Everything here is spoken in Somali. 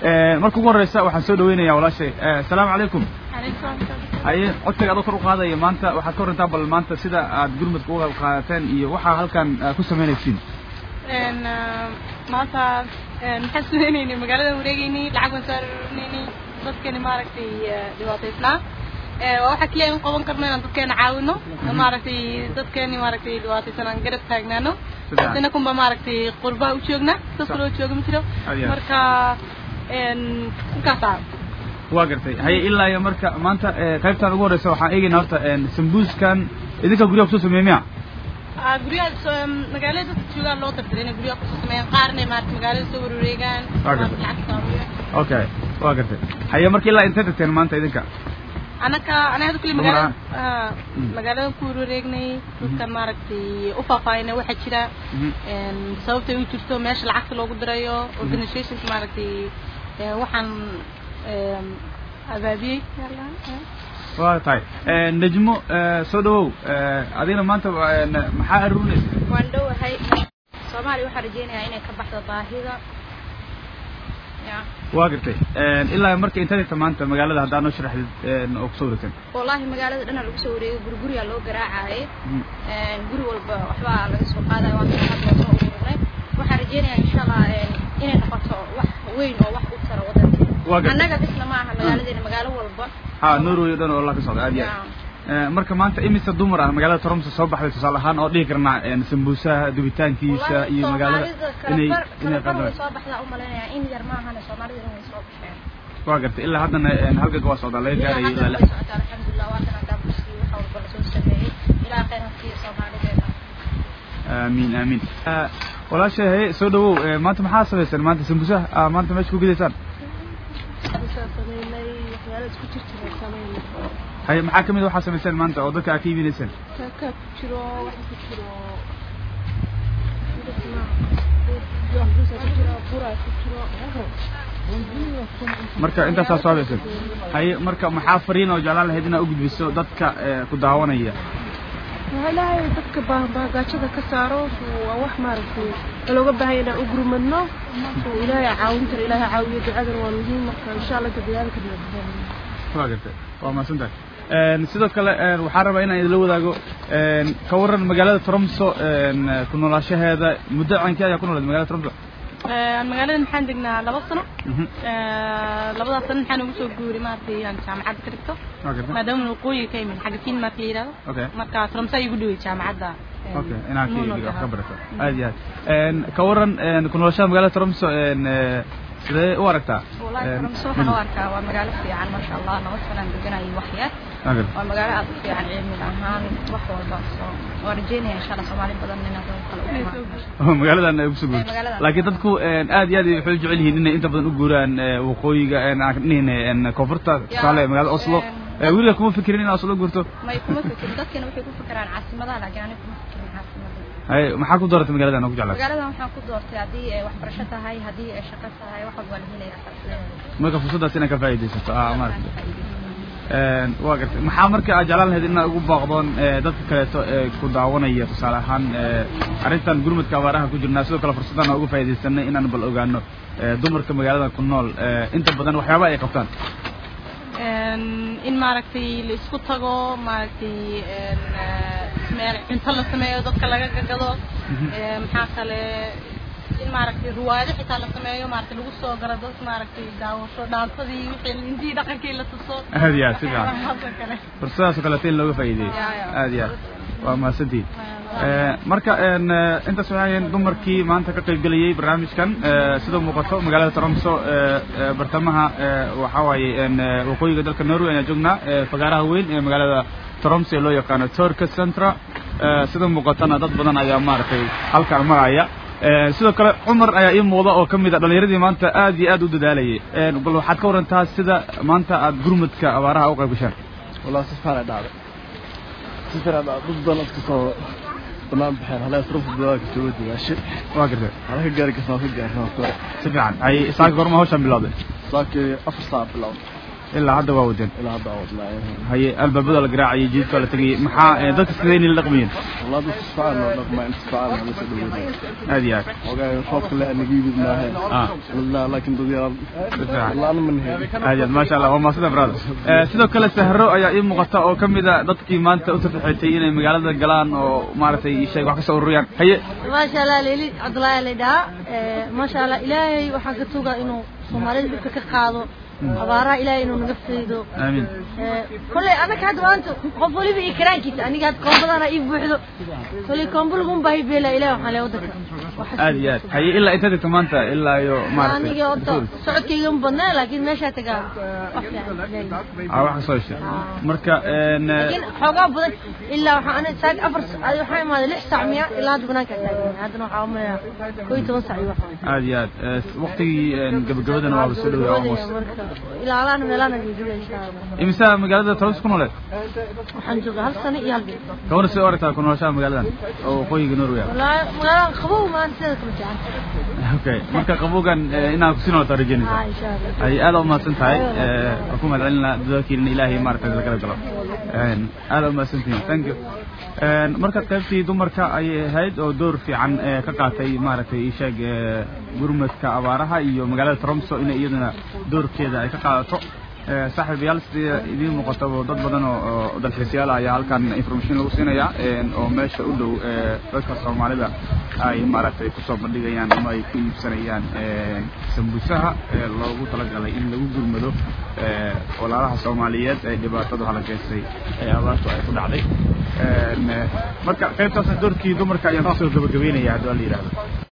markuu ugu horeysa waxaan soo dhaweynaya walaashay assalaamu calaykum haye codkaaga aad kor u qaadaya maanta waxaad ka warantaa bal maanta sida aad gurmadka uga qaadateen iyo waxa halkan ku sameynaysiin maanta maxaan sameynayna magaalada wareegaynay lacag baan soo aruurinaynay dadkani maaragtay dhibaataysnaa waxa kaliya in qaban karno inaan dadkeena caawino maaragtay dadkeeni maaragtay dhibaataysan aan garab taagnaano dadna kunba maaragtay qurba u joogna dad kale oo jooga ma jiro marka kaasa waa gartay haye ilaa iyo marka maanta qaybtan ugu horeysa waxaan eegaynaa horta sambuuskan idinka guriga ku soo sameeyay guriga magaalada joogaan loo tartay in guriga ku soo sameeyaan qaarna maaragtay magaalada soo wareegaan okay waa gartay haye markii ilaa inta tagteen maanta idinka أنا هذا كل مجال كورو رجني كان ماركتي أفاقينا واحد شراء سويت ويتشتو ماشي العكس لو قدر أيوه organization ماركتي وحن أبابي طيب نجمو صدو أدينا ما أنت محاروني واندو هاي سومالي وحرجينا عيني كبحت الظاهرة واقرتي إلا مركي أنت تمانت مقالة هذا نشرح أقصورتين والله مقالة أنا الأقصوري برجوري اللو قراعي جوري والبحوا على السوق هذا وأنا حاطة صوري وحرجينا إن شاء الله إن نقطع وين أو واحد أكثر وده أنا قد اسمع معها مقالة دي مقالة والبا نورو يدنا والله كصاد عادي marka maanta imisa dumar ah magaalada Toronto soo baxday tusaale ahaan oo dhigi karnaa sambuusa dubitaankiisa iyo magaalada inay qadar soo baxda u maleynaya in yar ma ahan Soomaalida inay soo baxeen waa gartay ilaa haddana halka waa soo dalay gaaray ilaa alxamdulillah waa kana dabsi waxa uu bal soo sameeyay ilaa qeyrkii Soomaalida amiin walaashay soo dhawow maanta maxaa sameeysan maanta sambuusa maanta meesha ku gidaysaan هاي محاكمة واحد سمسان ما أنت أوضك أكيد بنسان. مركا أنت صار سن. هاي مركا محافرين أو جلال هدينا أوجد بسوا ضدك كدعوانا إياه. هلا ضدك باقاشة كسارو وأوح ماركو. لو قبل هاي أنا أجر منه وإلهي عاون ترى إلهي عاون يدعى والمهم مركا إن شاء الله تبيان كده. واقعته وما سنتك. sidoo kale waxaan rabaa inaan idin la wadaago ka waran magaalada Toronto ku noolaanshaheeda muddo caanka ah ku noolaa magaalada Toronto magaalada maxaan degnaa 2 sano labada sano waxaan ugu soo guuray maartay aan jaamacad ka dhigto maadaama uu qooyi ka yimid xaqiiqin ma tiirado marka Toronto ay ugu dhaway jaamacadda inaan ka barato aad iyo aad ka waran ku noolaanshaha magaalada Toronto sidee u aragtaa wallahi Toronto waxaan u arkaa waa magaalo fiican ma sha Allah nabad fiican deganay waxyaad waa magaalo aad u fiican cilmi ahaan wax walba soo warjeynaya insha Allah Soomaali badan inay kala u magaaladan ay u soo guuraan laakiin dadku aad iyo aad waxay u jecel yihiin inay inta badan u guuraan waqooyiga aan koonfurta sale magaalada Oslo wili kuma fikirin in Oslo guurto ma kuma fikirin dadkana waxay ku fikiraan caasimadaha laakiin aniga kuma fikirin caasimadaha هاي ما حكوا دورت مقالة أنا وجعلها. مقالة ما حكوا دورت هذه وحبرشتها هذه شقتها هاي واحد ولا هنا يأخذ. ما كفوسة سنة كفايدة ست ما وقت محامر كأجلال هذين أقول بعضون ضد كدعوانا يتصالحان عرفتان قرمت كوارها كجور الناس وكلا فرصتنا أقول فايدة سنة إن أنا بلقوا إنه دمر كمقالة كنول أنت بدن وحيابا يا كابتن. إن معركتي الإسقطها معركتي إن طلع سماية ضد كلاجة جدو محاكلة إن معركتي رواية حتى طلع سماية معركتي لوسو جردوس معركتي داو صدي وحيل إندي دقن كيلا تصور هذه يا سيدنا فرصة سكالتين لو فايدة هذه يا وما سدي marka inta sooyeen dumarkii maanta ka qayb galiyay barnaamijkan sidoo muuqato magaalada Toronto bartamaha waxa waaye waqooyiga dalka Norway ayaan joognaa fagaaraha weyn ee magaalada Toronto ee loo yaqaan Torka Centra sidoo muuqatana dad badan ayaa maartay halkaan maraya sidoo kale Umar ayaa ii muuqda oo kamid ah dhalinyaradii maanta aad iyo aad u dadaalayay bal waxaad ka warantaa sida maanta aad gurmadka abaaraha u qayb gashaan wallahi si fiican dhacday si fiican dad badan iska soo بنام بحر هلا يصرف بواقي سعودي ماشي واقدر هلا كجارك اسمه كجارك سفيان أي ساق غرمة هوش بالله ساق أفر صعب بالله إلا هذا واودين إلا هذا واودنا هي الباب بدل قراءة يجيب ولا تجي محا ذات السنين الرقمين والله ذات السفعان ما أنت سفعان هذا سدوين هذه يعني وقاعد نشوف كله نجيب منها والله لكن دقيقة والله أنا من هذه ما شاء الله وما صدق براد سيدو كلا سهرو أي مقطع أو كم إذا ضدك ما أنت أتفتحتين مقالة الجلان أو ما رتي شيء وحكي سوريان هي ما شاء الله ليلي عبد الله ليدا ما شاء الله إلهي وحقتوجا إنه سومالي بك قاضو أبارة إلهي إنه نقفيدو آمين كل أنا كهاد وأنتو قبولي بإكران كده أنا قاعد قبول أنا يبوحدو كل قبول هم باهي بلا إله وحلا ودك آديات هي إلا أنت تمانت إلا يو ما أنا جاوبت سعد كيوم بنا لكن مش هتجا واحد صوشة مركا لكن حاجة بدل إلا أنا ساق أفرس أيوة حاجة ما ليش سعمية إلا هذا بناك هذا نوع عامل كوي توسع أيوة آديات وقتي قبل أنا وابسلو يا أمس إلى الآن ملانا جديد إن شاء الله إمسا مقالة تروس كنولد حنجوج هالسنة يالبي كون سيارة كنولد شام مقالة أو قوي جنور ويا لا مقالة خبو ما نسيت كل شيء أوكي مركا قبو كان إنا كسينو ترجعني إن شاء الله أي ألو ما سنتهاي حكومة علنا ذكي الإلهي مارك ذكر الكلام ألو ما سنتين thank you مركا قبتي دو مركا أي هيد أو دور في عن كقاتي مارك إيشاج برمت كأبارها إيو مقالة ترمسو إن إيدنا دور كذا أي كقاطع صاحب يالس دي مقطع ضد بدنه ضد الحسيال أيها كان information لو سينا يا أو ماشى أقوله رجع الصومالي بقى أي مرة في كسب مدينة يعني ما يكون سنة يعني سمبوسها الله طلق على إن لو يقول مدو ولا راح الصوماليات اللي بعتضوا على كيسي الله يكون عليه مركا كيف تصدر كي دمر كأي ناصر دبجبينه يا دولي هذا